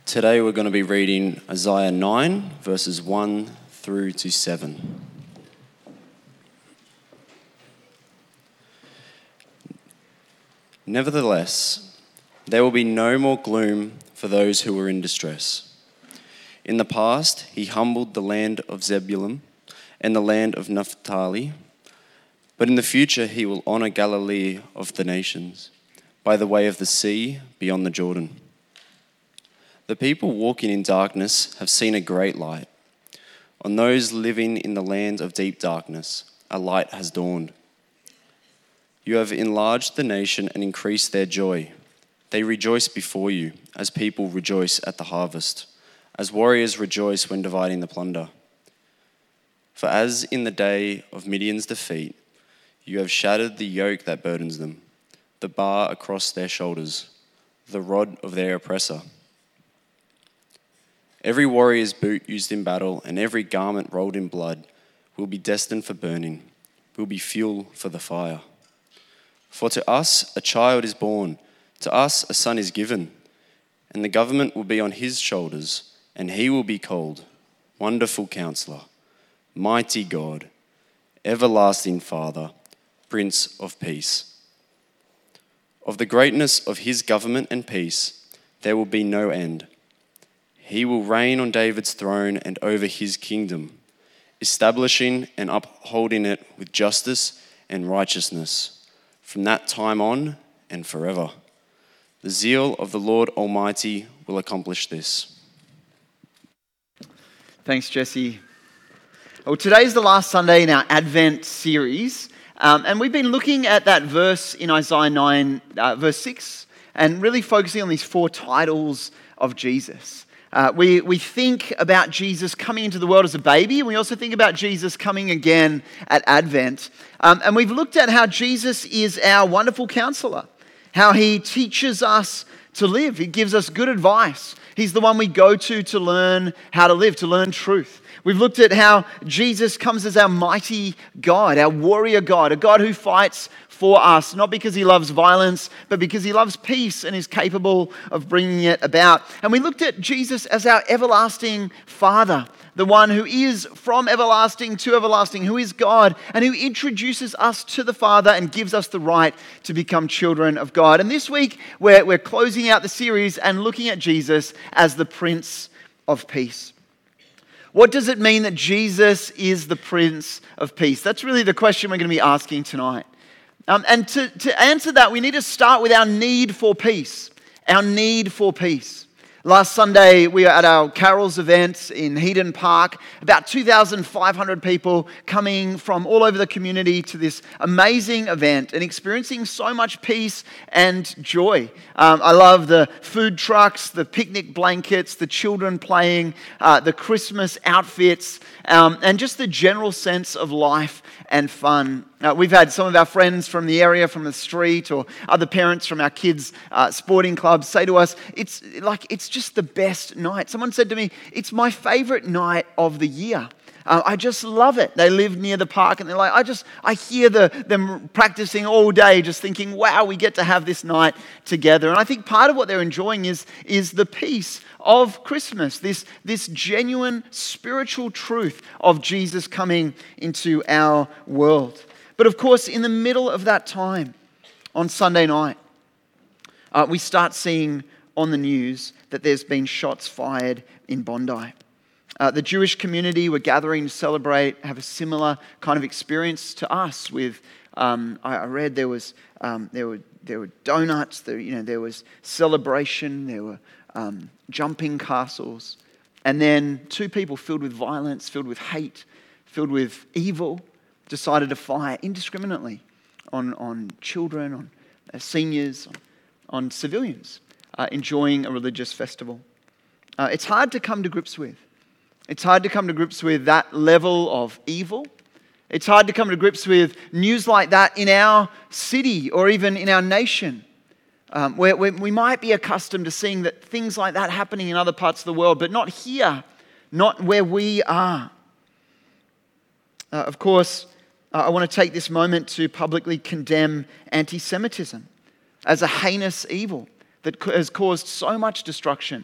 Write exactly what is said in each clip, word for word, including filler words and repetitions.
Today we're going to be reading Isaiah nine, verses one through to seven. Nevertheless, there will be no more gloom for those who are in distress. In the past, he humbled the land of Zebulun and the land of Naphtali, but in the future he will honor Galilee of the nations, by the way of the sea beyond the Jordan. The people walking in darkness have seen a great light. On those living in the land of deep darkness, a light has dawned. You have enlarged the nation and increased their joy. They rejoice before you, as people rejoice at the harvest, as warriors rejoice when dividing the plunder. For as in the day of Midian's defeat, you have shattered the yoke that burdens them, the bar across their shoulders, the rod of their oppressor. Every warrior's boot used in battle and every garment rolled in blood will be destined for burning, will be fuel for the fire. For to us a child is born, to us a son is given, and the government will be on his shoulders, and he will be called Wonderful Counselor, Mighty God, Everlasting Father, Prince of Peace. Of the greatness of his government and peace there will be no end. He will reign on David's throne and over his kingdom, establishing and upholding it with justice and righteousness from that time on and forever. The zeal of the Lord Almighty will accomplish this. Thanks, Jesse. Well, today's the last Sunday in our Advent series, um, and we've been looking at that verse in Isaiah nine, uh, verse six, and really focusing on these four titles of Jesus. Uh, we, we think about Jesus coming into the world as a baby, and we also think about Jesus coming again at Advent. Um, and we've looked at how Jesus is our wonderful counselor, how he teaches us to live. He gives us good advice. He's the one we go to to learn how to live, to learn truth. We've looked at how Jesus comes as our mighty God, our warrior God, a God who fights for us, not because he loves violence, but because he loves peace and is capable of bringing it about. And we looked at Jesus as our everlasting Father, the one who is from everlasting to everlasting, who is God, and who introduces us to the Father and gives us the right to become children of God. And this week, we're, we're closing out the series and looking at Jesus as the Prince of Peace. What does it mean that Jesus is the Prince of Peace? That's really the question we're going to be asking tonight. Um, and to, to answer that, we need to start with our need for peace. Our need for peace. Last Sunday, we were at our Carols event in Heaton Park. About two thousand five hundred people coming from all over the community to this amazing event and experiencing so much peace and joy. Um, I love the food trucks, the picnic blankets, the children playing, uh, the Christmas outfits, um, and just the general sense of life and fun. Uh, we've had some of our friends from the area, from the street, or other parents from our kids' uh, sporting clubs say to us, it's like, it's just the best night. Someone said to me, it's my favorite night of the year. Uh, I just love it. They live near the park and they're like, I just, I hear the, them practicing all day, just thinking, wow, we get to have this night together. And I think part of what they're enjoying is, is the peace of Christmas, this, this genuine spiritual truth of Jesus coming into our world. But of course, in the middle of that time, on Sunday night, uh, we start seeing on the news that there's been shots fired in Bondi. Uh, the Jewish community were gathering to celebrate, have a similar kind of experience to us. With um, I, I read there was um, there were there were donuts, there you know there was celebration, there were um, jumping castles, and then two people filled with violence, filled with hate, filled with evil, decided to fire indiscriminately on on children, on uh, seniors, on, on civilians uh, enjoying a religious festival. Uh, it's hard to come to grips with. It's hard to come to grips with that level of evil. It's hard to come to grips with news like that in our city or even in our nation. Um, where, where we might be accustomed to seeing that things like that happening in other parts of the world, but not here, not where we are. Uh, of course, uh, I want to take this moment to publicly condemn anti-Semitism as a heinous evil that has caused so much destruction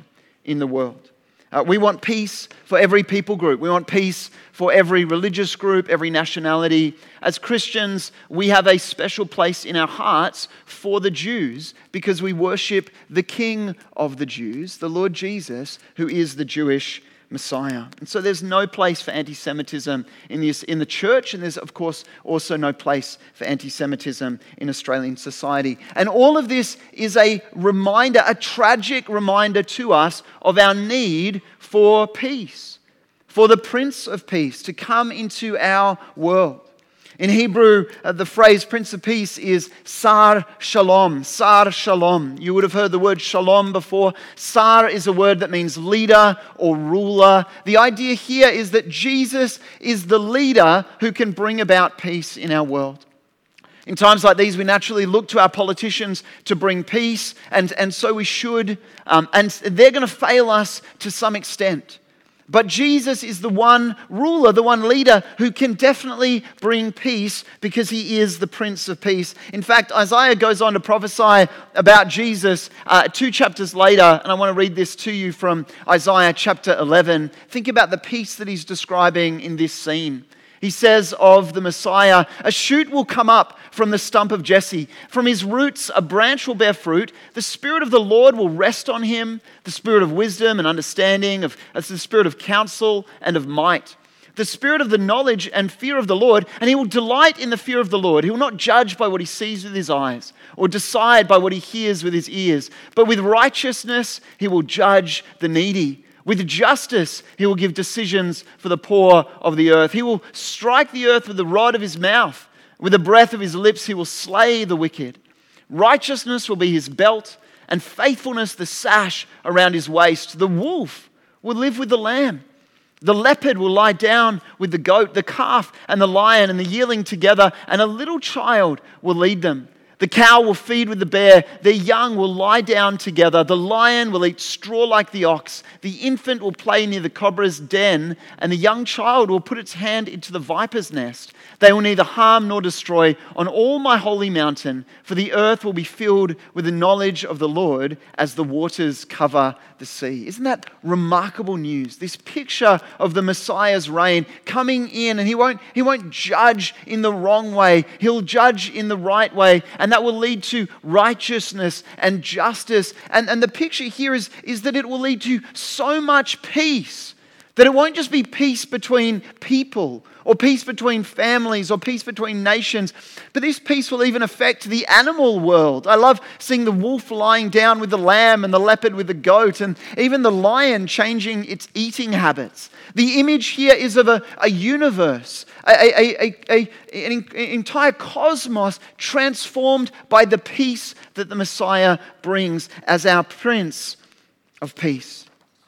in the world. Uh, we want peace for every people group. We want peace for every religious group, every nationality. As Christians, we have a special place in our hearts for the Jews because we worship the King of the Jews, the Lord Jesus, who is the Jewish Messiah. And so there's no place for anti-Semitism in the, in the church, and there's, of course, also no place for anti-Semitism in Australian society. And all of this is a reminder, a tragic reminder to us of our need for peace, for the Prince of Peace to come into our world. In Hebrew, uh, the phrase Prince of Peace is Sar Shalom, Sar Shalom. You would have heard the word Shalom before. Sar is a word that means leader or ruler. The idea here is that Jesus is the leader who can bring about peace in our world. In times like these, we naturally look to our politicians to bring peace, and, and so we should. Um, and they're going to fail us to some extent. But Jesus is the one ruler, the one leader who can definitely bring peace because he is the Prince of Peace. In fact, Isaiah goes on to prophesy about Jesus uh, two chapters later, and I want to read this to you from Isaiah chapter eleven. Think about the peace that he's describing in this scene. He says of the Messiah, "A shoot will come up from the stump of Jesse. From his roots a branch will bear fruit. The Spirit of the Lord will rest on him, the Spirit of wisdom and understanding, of as the Spirit of counsel and of might. The Spirit of the knowledge and fear of the Lord, and he will delight in the fear of the Lord. He will not judge by what he sees with his eyes, or decide by what he hears with his ears, but with righteousness he will judge the needy. With justice, he will give decisions for the poor of the earth. He will strike the earth with the rod of his mouth. With the breath of his lips, he will slay the wicked. Righteousness will be his belt, and faithfulness the sash around his waist. The wolf will live with the lamb. The leopard will lie down with the goat. The calf and the lion and the yearling together, and a little child will lead them. The cow will feed with the bear. Their young will lie down together. The lion will eat straw like the ox. The infant will play near the cobra's den, and the young child will put its hand into the viper's nest. They will neither harm nor destroy on all my holy mountain, for the earth will be filled with the knowledge of the Lord as the waters cover the sea." Isn't that remarkable news? This picture of the Messiah's reign coming in, and he won't, he won't judge in the wrong way. He'll judge in the right way, and that will lead to righteousness and justice. And, and the picture here is, is that it will lead to so much peace that it won't just be peace between people or peace between families or peace between nations, but this peace will even affect the animal world. I love seeing the wolf lying down with the lamb and the leopard with the goat, and even the lion changing its eating habits. The image here is of a, a universe, a, a, a, a, an entire cosmos transformed by the peace that the Messiah brings as our Prince of Peace.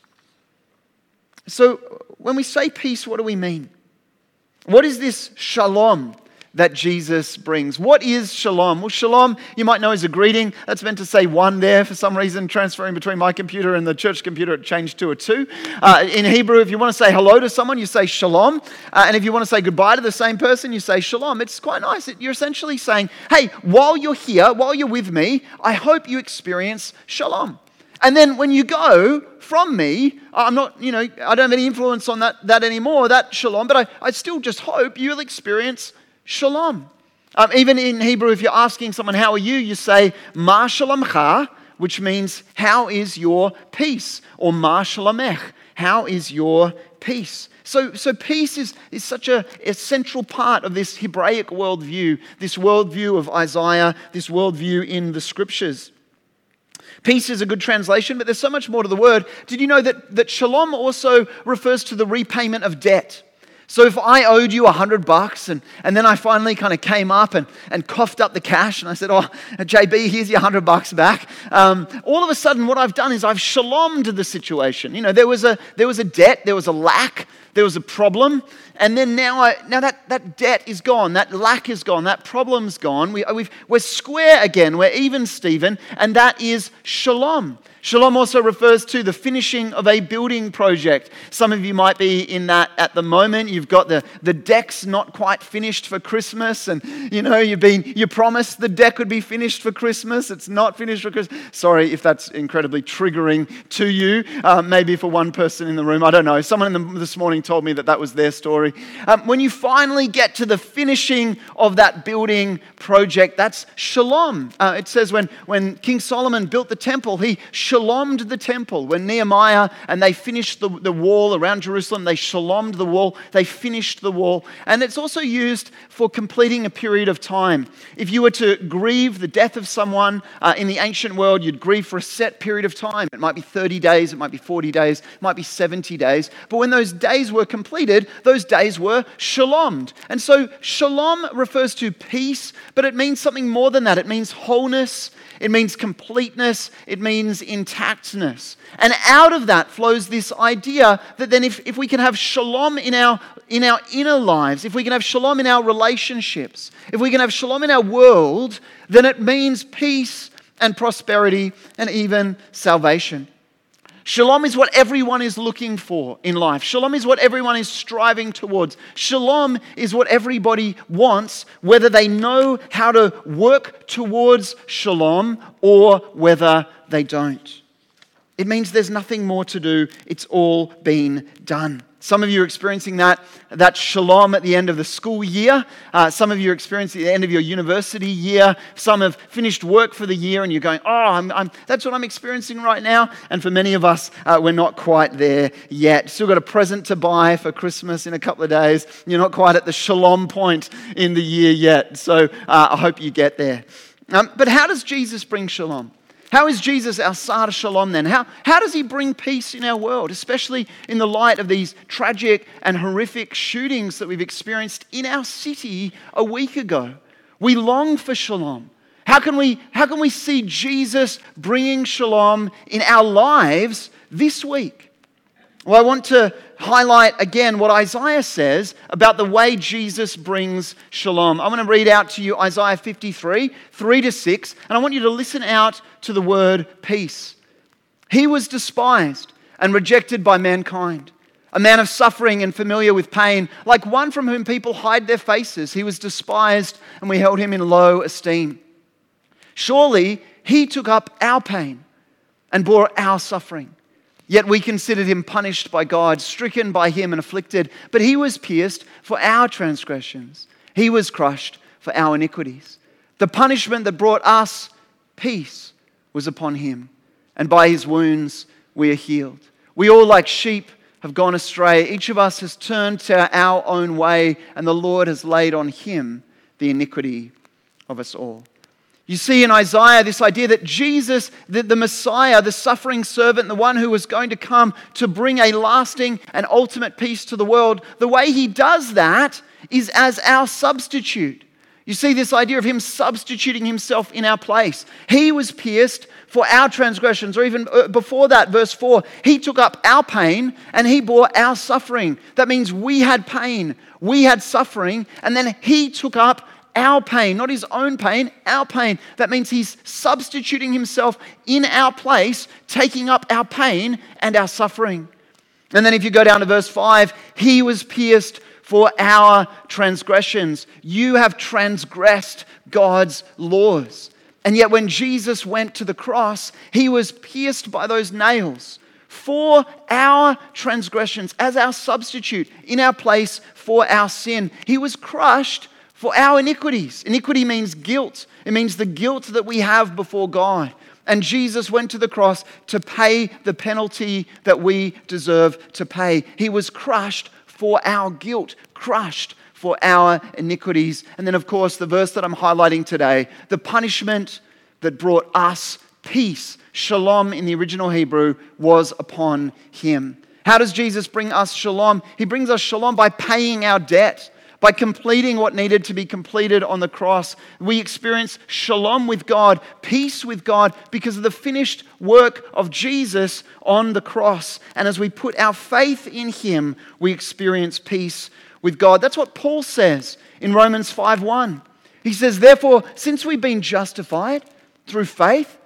So when we say peace, what do we mean? What is this shalom that Jesus brings? What is shalom? Well, shalom, you might know, is a greeting. That's meant to say one there. For some reason, transferring between my computer and the church computer, it changed to a two. Uh, in Hebrew, if you want to say hello to someone, you say shalom. Uh, and if you want to say goodbye to the same person, you say shalom. It's quite nice. It, you're essentially saying, hey, while you're here, while you're with me, I hope you experience shalom. And then when you go from me, I'm not, you know, I don't have any influence on that, that anymore, that shalom, but I, I still just hope you'll experience shalom. Um, even in Hebrew, if you're asking someone, how are you? You say, ma shalomcha, which means, how is your peace? Or ma shalomech, how is your peace? So, so peace is, is such a, a central part of this Hebraic worldview, this worldview of Isaiah, this worldview in the scriptures. Peace is a good translation, but there's so much more to the word. Did you know that, that shalom also refers to the repayment of debt? So if I owed you a hundred bucks and, and then I finally kind of came up and, and coughed up the cash and I said, oh, J B, here's your hundred bucks back. Um, all of a sudden what I've done is I've shalomed the situation. You know, there was a there was a debt, there was a lack, there was a problem. And then now I, now that, that debt is gone, that lack is gone, that problem's gone. We, we've, we're square again, we're even, Stephen, and that is shalom. Shalom also refers to the finishing of a building project. Some of you might be in that at the moment. You've got the, the decks not quite finished for Christmas, and you know, you've been you promised the deck would be finished for Christmas. It's not finished for Christmas. Sorry if that's incredibly triggering to you. Uh, maybe for one person in the room, I don't know. Someone in the, this morning told me that that was their story. Um, when you finally get to the finishing of that building project, that's shalom. Uh, it says when, when King Solomon built the temple, he shalomed the temple. When Nehemiah and they finished the, the wall around Jerusalem, they shalomed the wall, they finished the wall. And it's also used for completing a period of time. If you were to grieve the death of someone uh, in the ancient world, you'd grieve for a set period of time. It might be thirty days, it might be forty days, it might be seventy days. But when those days were completed, those days were shalomed. And so shalom refers to peace, but it means something more than that. It means wholeness. It means completeness. It means intactness. And out of that flows this idea that then if, if we can have shalom in our, in our inner lives, if we can have shalom in our relationships, if we can have shalom in our world, then it means peace and prosperity and even salvation. Shalom is what everyone is looking for in life. Shalom is what everyone is striving towards. Shalom is what everybody wants, whether they know how to work towards shalom or whether they don't. It means there's nothing more to do. It's all been done. Some of you are experiencing that, that shalom at the end of the school year. Uh, some of you are experiencing the end of your university year. Some have finished work for the year and you're going, oh, I'm, I'm, that's what I'm experiencing right now. And for many of us, uh, we're not quite there yet. Still got a present to buy for Christmas in a couple of days. You're not quite at the shalom point in the year yet. So uh, I hope you get there. Um, but how does Jesus bring shalom? How is Jesus our Sar Shalom then? How, how does he bring peace in our world, especially in the light of these tragic and horrific shootings that we've experienced in our city a week ago? We long for shalom. How can we, how can we see Jesus bringing shalom in our lives this week? Well, I want to highlight again what Isaiah says about the way Jesus brings shalom. I'm going to read out to you Isaiah fifty-three, three to six, and I want you to listen out to the word peace. He was despised and rejected by mankind, a man of suffering and familiar with pain, like one from whom people hide their faces. He was despised and we held him in low esteem. Surely he took up our pain and bore our suffering. Yet we considered him punished by God, stricken by him and afflicted. But he was pierced for our transgressions. He was crushed for our iniquities. The punishment that brought us peace was upon him, and by his wounds we are healed. We all like sheep have gone astray. Each of us has turned to our own way, and the Lord has laid on him the iniquity of us all. You see in Isaiah this idea that Jesus, the, the Messiah, the suffering servant, the one who was going to come to bring a lasting and ultimate peace to the world, the way he does that is as our substitute. You see this idea of him substituting himself in our place. He was pierced for our transgressions, or even before that, verse four, he took up our pain and he bore our suffering. That means we had pain, we had suffering, and then he took up our pain, not his own pain, our pain. That means he's substituting himself in our place, taking up our pain and our suffering. And then if you go down to verse five, he was pierced for our transgressions. You have transgressed God's laws. And yet when Jesus went to the cross, he was pierced by those nails for our transgressions, as our substitute, in our place for our sin. He was crushed for our iniquities. Iniquity means guilt. It means the guilt that we have before God. And Jesus went to the cross to pay the penalty that we deserve to pay. He was crushed for our guilt, crushed for our iniquities. And then, of course, the verse that I'm highlighting today, the punishment that brought us peace, shalom in the original Hebrew, was upon him. How does Jesus bring us shalom? He brings us shalom by paying our debt. By completing what needed to be completed on the cross. We experience shalom with God, peace with God, because of the finished work of Jesus on the cross. And as we put our faith in him, we experience peace with God. That's what Paul says in Romans five one. He says, therefore, since we've been justified through faith,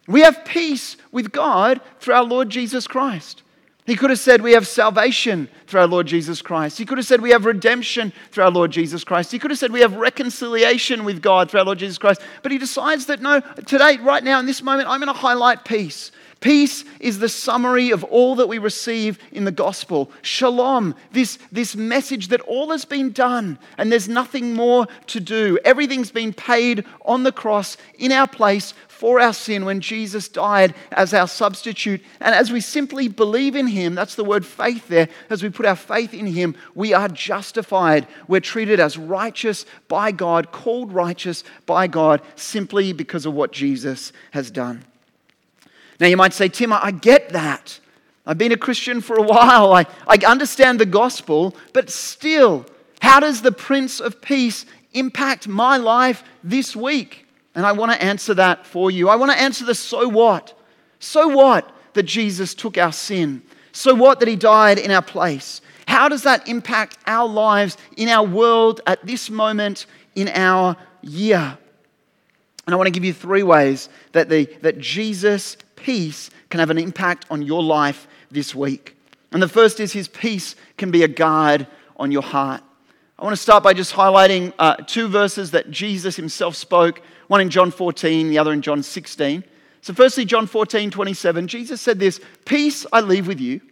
We have peace with God through our Lord Jesus Christ. He could have said we have salvation through our Lord Jesus Christ. He could have said we have redemption through our Lord Jesus Christ. He could have said we have reconciliation with God through our Lord Jesus Christ. But he decides that no, today, right now, in this moment, I'm going to highlight peace. Peace is the summary of all that we receive in the gospel. Shalom, this, this message that all has been done and there's nothing more to do. Everything's been paid on the cross in our place for our sin when Jesus died as our substitute. And as we simply believe in him, that's the word faith there, as we put our faith in him, we are justified. We're treated as righteous by God, called righteous by God, simply because of what Jesus has done. Now you might say, Tim, I get that. I've been a Christian for a while. I, I understand the gospel, but still, how does the Prince of Peace impact my life this week? And I want to answer that for you. I want to answer the so what. So what that Jesus took our sin? So what that he died in our place? How does that impact our lives in our world at this moment in our year? And I want to give you three ways that, the, that Jesus' peace can have an impact on your life this week. And the first is his peace can be a guard on your heart. I want to start by just highlighting uh, two verses that Jesus himself spoke, one in John fourteen, the other in John sixteen. So firstly, John fourteen, twenty-seven, Jesus said this, "Peace I leave with you,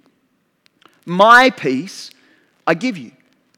my peace I give you.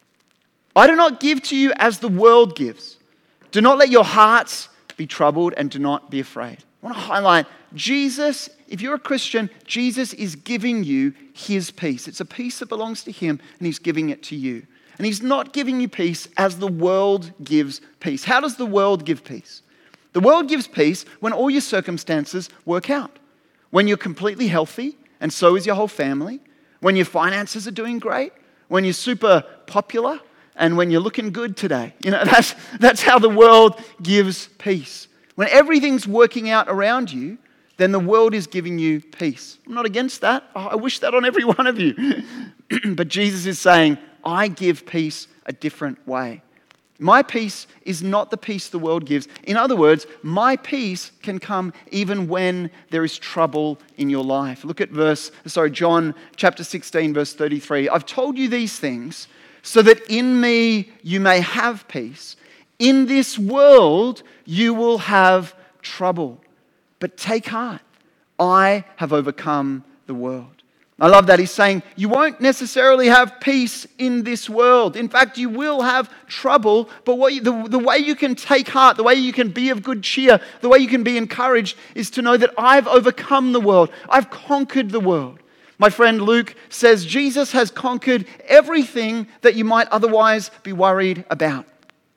I do not give to you as the world gives. Do not let your hearts be troubled and do not be afraid." I want to highlight Jesus, if you're a Christian, Jesus is giving you his peace. It's a peace that belongs to him and he's giving it to you. And he's not giving you peace as the world gives peace. How does the world give peace? The world gives peace when all your circumstances work out. When you're completely healthy, and so is your whole family. When your finances are doing great. When you're super popular, and when you're looking good today. You know, that's, that's how the world gives peace. When everything's working out around you, then the world is giving you peace. I'm not against that. I wish that on every one of you. But Jesus is saying, I give peace a different way. My peace is not the peace the world gives. In other words, my peace can come even when there is trouble in your life. Look at verse, sorry, John chapter sixteen, verse thirty-three. I've told you these things so that in me you may have peace. In this world you will have trouble. But take heart, I have overcome the world. I love that. He's saying you won't necessarily have peace in this world. In fact, you will have trouble, but what you, the, the way you can take heart, the way you can be of good cheer, the way you can be encouraged is to know that I've overcome the world. I've conquered the world. My friend Luke says Jesus has conquered everything that you might otherwise be worried about.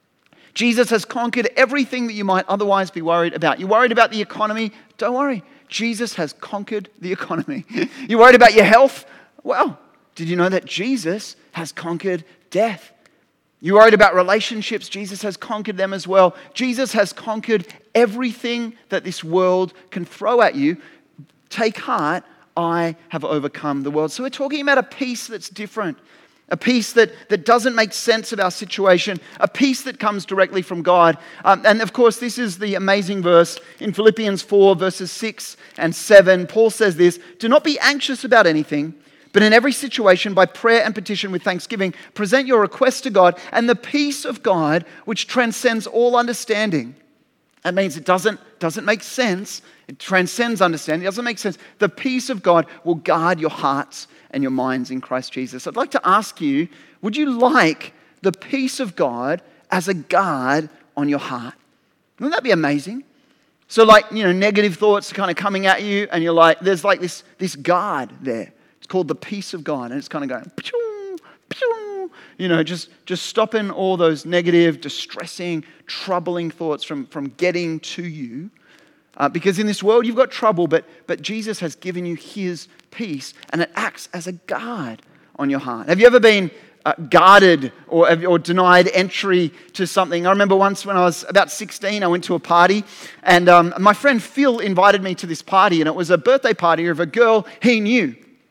Jesus has conquered everything that you might otherwise be worried about. You're worried about the economy? Don't worry. Jesus has conquered the economy. You're worried about your health? Well, did you know that Jesus has conquered death? You're worried about relationships? Jesus has conquered them as well. Jesus has conquered everything that this world can throw at you. Take heart, I have overcome the world. So we're talking about a peace that's different. A peace that, that doesn't make sense of our situation. A peace that comes directly from God. Um, and of course, this is the amazing verse in Philippians four, verses six and seven. Paul says this, "Do not be anxious about anything, but in every situation, by prayer and petition with thanksgiving, present your requests to God, and the peace of God, which transcends all understanding." That means it doesn't, doesn't make sense. It transcends understanding. It doesn't make sense. The peace of God will guard your hearts and your minds in Christ Jesus. I'd like to ask you, would you like the peace of God as a guard on your heart? Wouldn't that be amazing? So like, you know, negative thoughts are kind of coming at you and you're like, there's like this, this guard there. It's called the peace of God. And it's kind of going, pew, pew, you know, just, just stopping all those negative, distressing, troubling thoughts from, from getting to you. Uh, because in this world you've got trouble, but, but Jesus has given you his peace and it acts as a guard on your heart. Have you ever been uh, guarded or, or denied entry to something? I remember once when I was about sixteen, I went to a party and um, my friend Phil invited me to this party, and it was a birthday party of a girl he knew.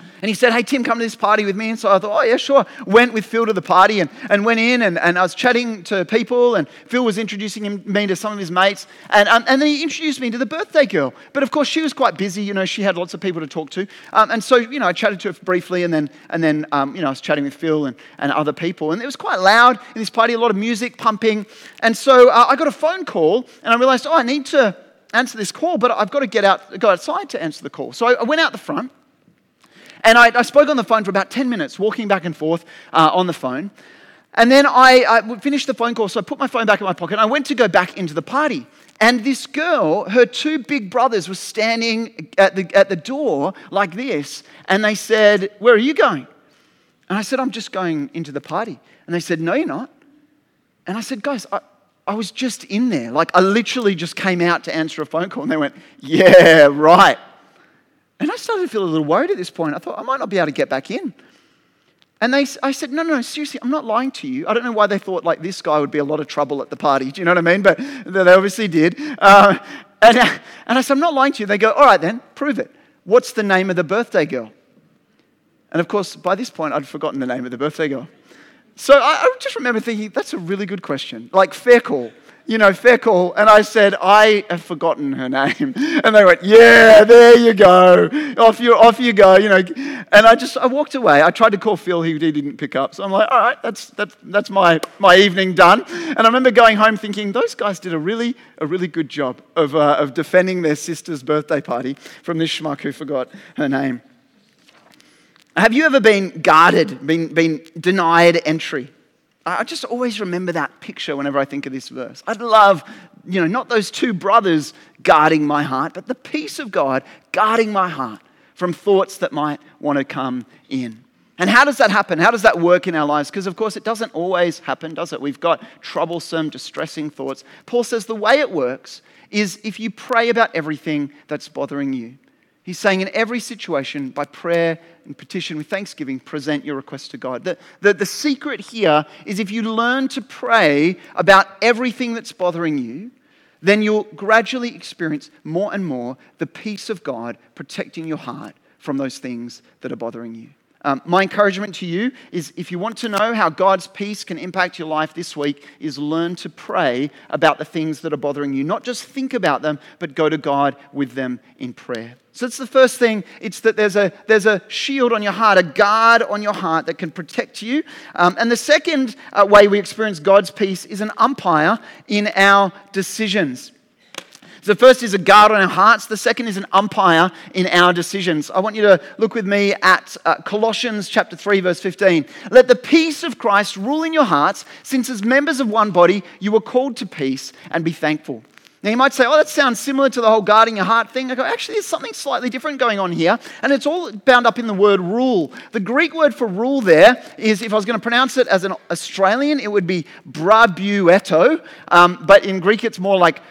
And he said, hey, Tim, come to this party with me. And so I thought, oh, yeah, sure. Went with Phil to the party and, and went in and, and I was chatting to people and Phil was introducing him, me to some of his mates. And, um, and then he introduced me to the birthday girl. But of course, she was quite busy. You know, she had lots of people to talk to. Um, and so, you know, I chatted to her briefly and then, and then um, you know, I was chatting with Phil and, and other people. And it was quite loud in this party, a lot of music pumping. And so uh, I got a phone call and I realized, oh, I need to answer this call, but I've got to get out, go outside to answer the call. So I, I went out the front. And I, I spoke on the phone for about ten minutes, walking back and forth uh, on the phone. And then I, I finished the phone call, so I put my phone back in my pocket, and I went to go back into the party. And this girl, her two big brothers were standing at the, at the door like this, and they said, where are you going? And I said, I'm just going into the party. And they said, no, you're not. And I said, guys, I, I was just in there. Like, I literally just came out to answer a phone call. And they went, yeah, right. And I started to feel a little worried at this point. I thought, I might not be able to get back in. And they, I said, no, no, no, seriously, I'm not lying to you. I don't know why they thought like this guy would be a lot of trouble at the party. Do you know what I mean? But they obviously did. Uh, and, and I said, I'm not lying to you. They go, all right then, prove it. What's the name of the birthday girl? And of course, by this point, I'd forgotten the name of the birthday girl. So I, I just remember thinking, that's a really good question. Like, fair call. You know, fair call. And I said, I have forgotten her name. And they went, yeah, there you go. Off you, off you go, you know. And I just, I walked away. I tried to call Phil, he, he didn't pick up. So I'm like, all right, that's that's that's my, my evening done. And I remember going home thinking, those guys did a really, a really good job of, uh, of defending their sister's birthday party from this schmuck who forgot her name. Have you ever been guarded, been, been denied entry? I just always remember that picture whenever I think of this verse. I'd love, you know, not those two brothers guarding my heart, but the peace of God guarding my heart from thoughts that might want to come in. And how does that happen? How does that work in our lives? Because, of course, it doesn't always happen, does it? We've got troublesome, distressing thoughts. Paul says the way it works is if you pray about everything that's bothering you. He's saying in every situation, by prayer and petition with thanksgiving, present your request to God. The, the, the secret here is if you learn to pray about everything that's bothering you, then you'll gradually experience more and more the peace of God protecting your heart from those things that are bothering you. Um, my encouragement to you is if you want to know how God's peace can impact your life this week, is learn to pray about the things that are bothering you. Not just think about them, but go to God with them in prayer. So that's the first thing. It's that there's a, there's a shield on your heart, a guard on your heart that can protect you. Um, and the second uh, way we experience God's peace is an umpire in our decisions. So the first is a guard on our hearts. The second is an umpire in our decisions. I want you to look with me at uh, Colossians chapter three, verse fifteen. Let the peace of Christ rule in your hearts, since as members of one body, you were called to peace, and be thankful. Now you might say, oh, that sounds similar to the whole guarding your heart thing. I go, actually, there's something slightly different going on here. And it's all bound up in the word rule. The Greek word for rule there is, if I was going to pronounce it as an Australian, it would be brabueto. Um, but in Greek, it's more like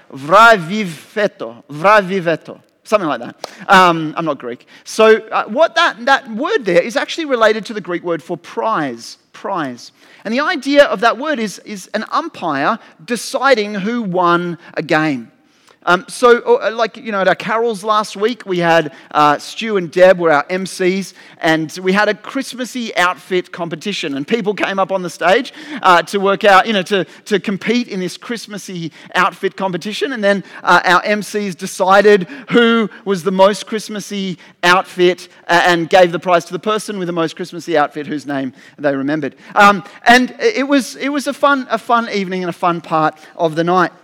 vraviveto, vraviveto. Something like that. Um, I'm not Greek. So uh, what that, that word there is actually related to the Greek word for prize. Prize. And the idea of that word is, is an umpire deciding who won a game. Um, so, like, you know, at our carols last week, we had uh, Stu and Deb were our M Cs, and we had a Christmassy outfit competition, and people came up on the stage uh, to work out, you know, to, to compete in this Christmassy outfit competition, and then uh, our M Cs decided who was the most Christmassy outfit uh, and gave the prize to the person with the most Christmassy outfit whose name they remembered. Um, and it was it was a fun a fun evening and a fun part of the night.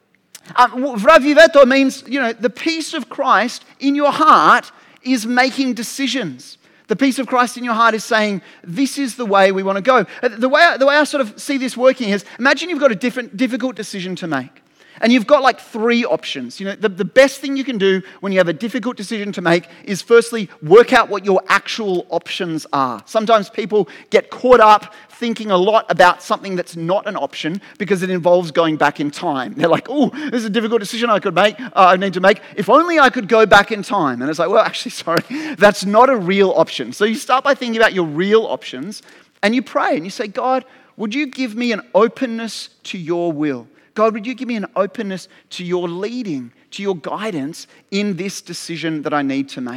Um, Vraviveto means, you know, the peace of Christ in your heart is making decisions. The peace of Christ in your heart is saying, this is the way we want to go. The way, the way I sort of see this working is, imagine you've got a different, difficult decision to make. And you've got like three options. You know, the, the best thing you can do when you have a difficult decision to make is firstly, work out what your actual options are. Sometimes people get caught up thinking a lot about something that's not an option because it involves going back in time. They're like, oh, this is a difficult decision I could make, uh, I need to make. If only I could go back in time. And it's like, well, actually, sorry, that's not a real option. So you start by thinking about your real options and you pray and you say, God, would you give me an openness to your will? God, would you give me an openness to your leading, to your guidance in this decision that I need to make?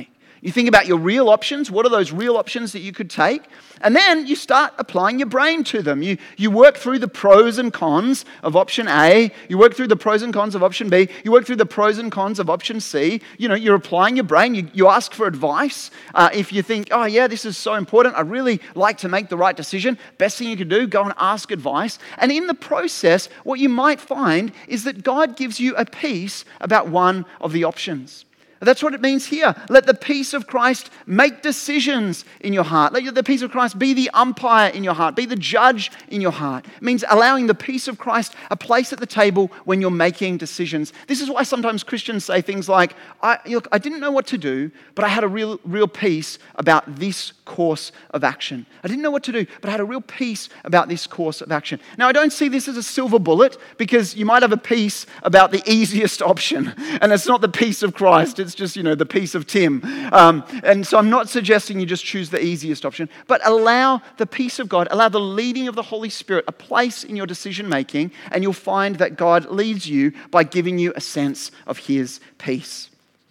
You think about your real options. What are those real options that you could take? And then you start applying your brain to them. You, you work through the pros and cons of option A. You work through the pros and cons of option B. You work through the pros and cons of option C. You know, you're applying your brain. You, you ask for advice. Uh, if you think, oh yeah, this is so important. I really like to make the right decision. Best thing you can do, go and ask advice. And in the process, what you might find is that God gives you a peace about one of the options. That's what it means here. Let the peace of Christ make decisions in your heart. Let the peace of Christ be the umpire in your heart, be the judge in your heart. It means allowing the peace of Christ a place at the table when you're making decisions. This is why sometimes Christians say things like, I, look, I didn't know what to do, but I had a real, real peace about this course of action. I didn't know what to do, but I had a real peace about this course of action. Now, I don't see this as a silver bullet, because you might have a peace about the easiest option, and it's not the peace of Christ. It's just, you know, the peace of Tim. Um, and so I'm not suggesting you just choose the easiest option, but allow the peace of God, allow the leading of the Holy Spirit a place in your decision making, and you'll find that God leads you by giving you a sense of His peace.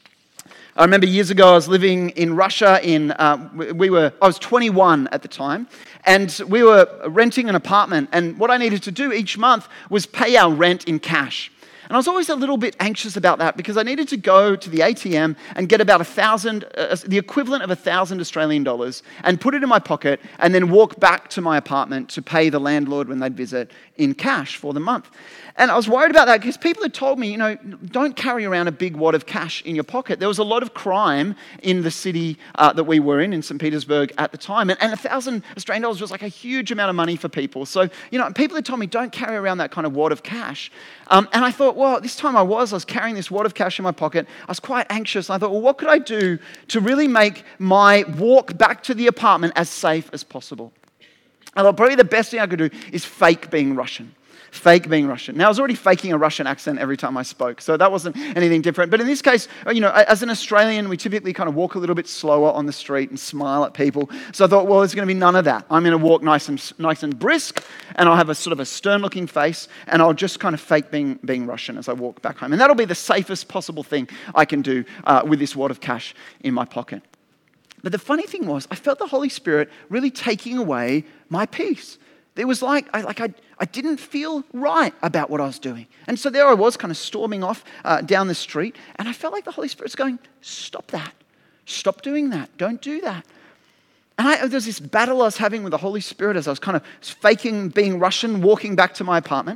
I remember years ago, I was living in Russia. In uh, we were, I was twenty-one at the time, and we were renting an apartment. And what I needed to do each month was pay our rent in cash. And I was always a little bit anxious about that, because I needed to go to the A T M and get about a thousand, uh, the equivalent of a thousand Australian dollars, and put it in my pocket, and then walk back to my apartment to pay the landlord when they'd visit in cash for the month. And I was worried about that, because people had told me, you know, don't carry around a big wad of cash in your pocket. There was a lot of crime in the city uh, that we were in, in Saint Petersburg at the time. And, and a thousand Australian dollars was like a huge amount of money for people. So, you know, people had told me, don't carry around that kind of wad of cash. Um, and I thought, well, this time I was, I was carrying this wad of cash in my pocket. I was quite anxious. And I thought, well, what could I do to really make my walk back to the apartment as safe as possible? I thought probably the best thing I could do is fake being Russian. Fake being Russian. Now, I was already faking a Russian accent every time I spoke, so that wasn't anything different. But in this case, you know, as an Australian, we typically kind of walk a little bit slower on the street and smile at people. So I thought, well, there's going to be none of that. I'm going to walk nice and nice and brisk, and I'll have a sort of a stern-looking face, and I'll just kind of fake being being Russian as I walk back home. And that'll be the safest possible thing I can do uh, with this wad of cash in my pocket. But the funny thing was, I felt the Holy Spirit really taking away my peace. It was like I like I, I didn't feel right about what I was doing. And so there I was, kind of storming off uh, down the street, and I felt like the Holy Spirit's going, stop that. Stop doing that. Don't do that. And I, there was this battle I was having with the Holy Spirit as I was kind of faking being Russian, walking back to my apartment.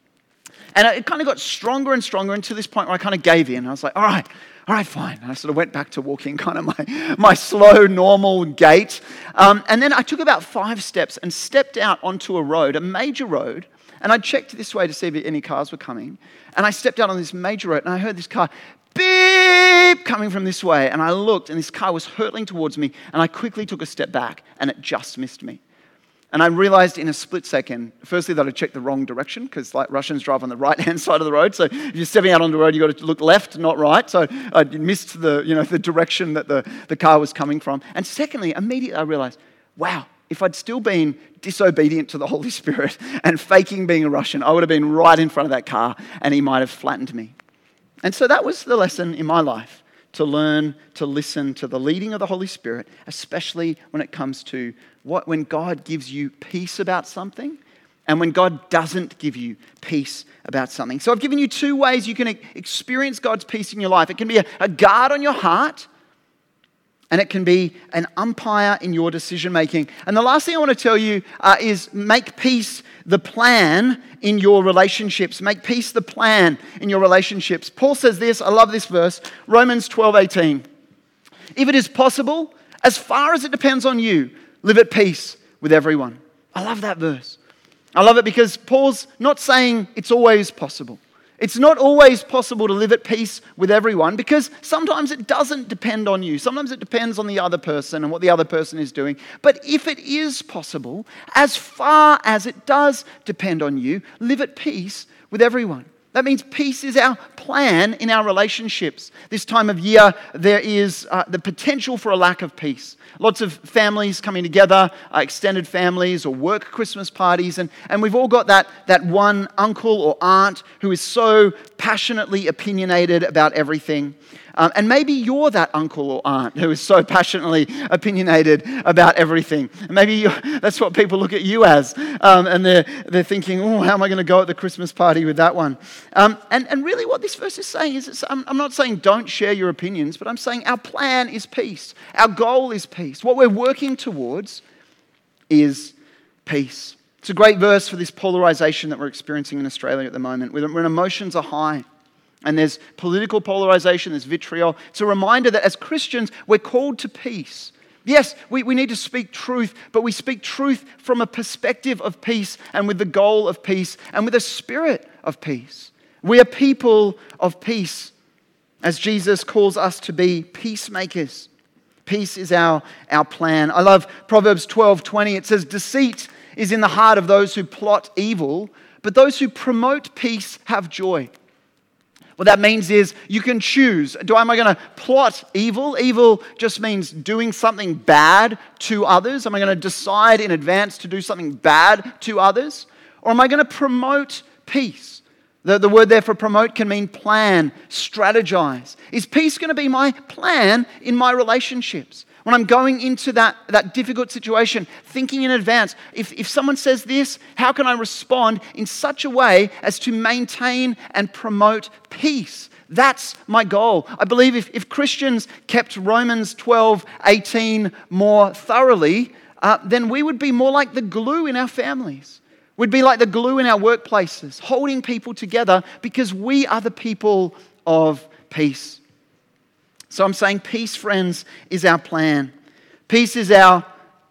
And it kind of got stronger and stronger until this point where I kind of gave in. I was like, all right, all right, fine. And I sort of went back to walking kind of my, my slow, normal gait. Um, and then I took about five steps and stepped out onto a road, a major road. And I checked this way to see if any cars were coming. And I stepped out on this major road, and I heard this car, beep, coming from this way. And I looked, and this car was hurtling towards me. And I quickly took a step back, and it just missed me. And I realized in a split second, firstly, that I checked the wrong direction, because like Russians drive on the right-hand side of the road. So if you're stepping out on the road, you've got to look left, not right. So I missed the, you know, the direction that the, the car was coming from. And secondly, immediately I realized, wow, if I'd still been disobedient to the Holy Spirit and faking being a Russian, I would have been right in front of that car, and he might have flattened me. And so that was the lesson in my life, to learn to listen to the leading of the Holy Spirit, especially when it comes to what when God gives you peace about something and when God doesn't give you peace about something. So I've given you two ways you can experience God's peace in your life. It can be a, a guard on your heart, and it can be an umpire in your decision making. And the last thing I want to tell you uh, is make peace the plan in your relationships. Make peace the plan in your relationships. Paul says this, I love this verse, Romans twelve eighteen. If it is possible, as far as it depends on you, live at peace with everyone. I love that verse. I love it because Paul's not saying it's always possible. It's not always possible to live at peace with everyone, because sometimes it doesn't depend on you. Sometimes it depends on the other person and what the other person is doing. But if it is possible, as far as it does depend on you, live at peace with everyone. That means peace is our plan in our relationships. This time of year, there is uh, the potential for a lack of peace. Lots of families coming together, uh, extended families or work Christmas parties, and, and we've all got that, that one uncle or aunt who is so passionately opinionated about everything. Um, and maybe you're that uncle or aunt who is so passionately opinionated about everything. And maybe you're, that's what people look at you as. Um, and they're, they're thinking, oh, how am I going to go at the Christmas party with that one? Um, and, and really what this verse is saying is, it's, I'm, I'm not saying don't share your opinions, but I'm saying our plan is peace. Our goal is peace. What we're working towards is peace. It's a great verse for this polarization that we're experiencing in Australia at the moment, when emotions are high. And there's political polarization, there's vitriol. It's a reminder that as Christians, we're called to peace. Yes, we, we need to speak truth, but we speak truth from a perspective of peace and with the goal of peace and with a spirit of peace. We are people of peace, as Jesus calls us to be peacemakers. Peace is our, our plan. I love Proverbs twelve twenty. It says, deceit is in the heart of those who plot evil, but those who promote peace have joy. What that means is you can choose. Do am I going to plot evil? Evil just means doing something bad to others. Am I going to decide in advance to do something bad to others? Or am I going to promote peace? The, the word there for promote can mean plan, strategize. Is peace going to be my plan in my relationships? When I'm going into that, that difficult situation, thinking in advance, if, if someone says this, how can I respond in such a way as to maintain and promote peace? That's my goal. I believe if, if Christians kept Romans twelve eighteen more thoroughly, uh, then we would be more like the glue in our families. We'd be like the glue in our workplaces, holding people together because we are the people of peace. So I'm saying peace, friends, is our plan. Peace is our,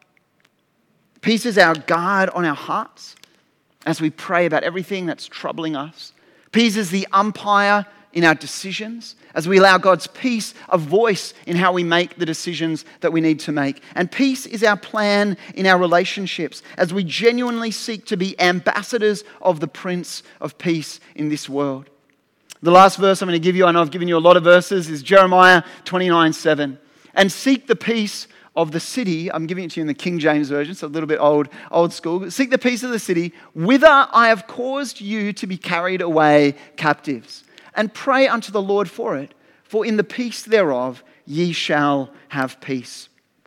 peace is our guard on our hearts as we pray about everything that's troubling us. Peace is the umpire in our decisions as we allow God's peace a voice in how we make the decisions that we need to make. And peace is our plan in our relationships as we genuinely seek to be ambassadors of the Prince of Peace in this world. The last verse I'm going to give you, I know I've given you a lot of verses, is Jeremiah twenty-nine seven. And seek the peace of the city. I'm giving it to you in the King James Version, so a little bit old, old school. Seek the peace of the city, whither I have caused you to be carried away captives. And pray unto the Lord for it, for in the peace thereof ye shall have peace.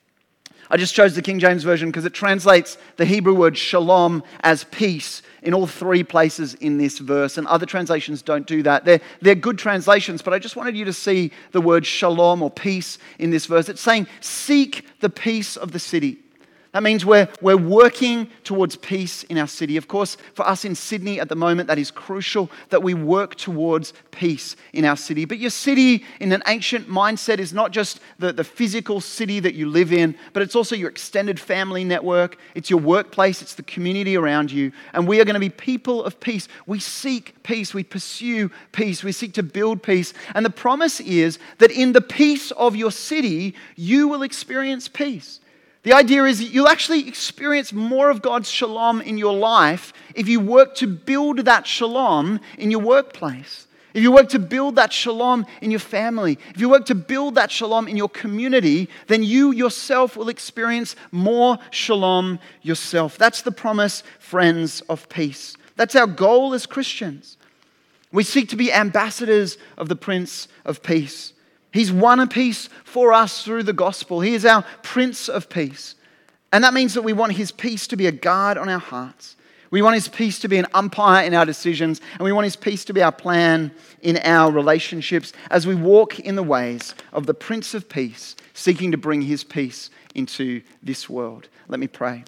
I just chose the King James Version because it translates the Hebrew word shalom as peace in all three places in this verse, and other translations don't do that. They're, they're good translations, but I just wanted you to see the word shalom or peace in this verse. It's saying, seek the peace of the city. That means we're, we're working towards peace in our city. Of course, for us in Sydney at the moment, that is crucial that we work towards peace in our city. But your city in an ancient mindset is not just the, the physical city that you live in, but it's also your extended family network. It's your workplace. It's the community around you. And we are going to be people of peace. We seek peace. We pursue peace. We seek to build peace. And the promise is that in the peace of your city, you will experience peace. The idea is that you'll actually experience more of God's shalom in your life if you work to build that shalom in your workplace. If you work to build that shalom in your family, if you work to build that shalom in your community, then you yourself will experience more shalom yourself. That's the promise, friends, of peace. That's our goal as Christians. We seek to be ambassadors of the Prince of Peace. He's won a peace for us through the gospel. He is our Prince of Peace. And that means that we want his peace to be a guard on our hearts. We want his peace to be an umpire in our decisions. And we want his peace to be our plan in our relationships as we walk in the ways of the Prince of Peace, seeking to bring his peace into this world. Let me pray.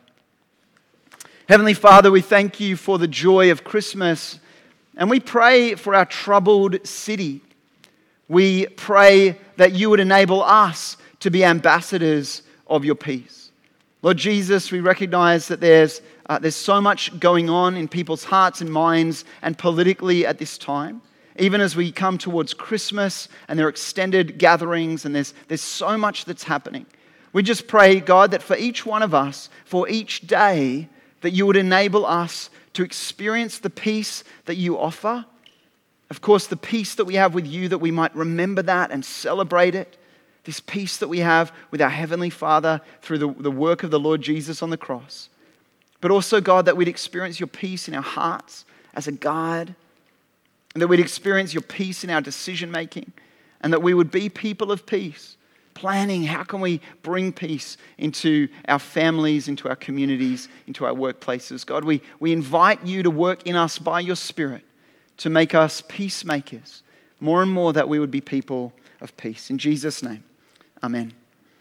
Heavenly Father, we thank you for the joy of Christmas. And we pray for our troubled city. We pray that you would enable us to be ambassadors of your peace. Lord Jesus, we recognize that there's, uh, there's so much going on in people's hearts and minds and politically at this time. Even as we come towards Christmas and there are extended gatherings and there's, there's so much that's happening. We just pray, God, that for each one of us, for each day, that you would enable us to experience the peace that you offer. Of course, the peace that we have with you, that we might remember that and celebrate it. This peace that we have with our Heavenly Father through the, the work of the Lord Jesus on the cross. But also, God, that we'd experience your peace in our hearts as a guide. And that we'd experience your peace in our decision making. and that we would be people of peace, planning how can we bring peace into our families, into our communities, into our workplaces. God, we, we invite you to work in us by your Spirit to make us peacemakers, more and more that we would be people of peace. In Jesus' name, amen.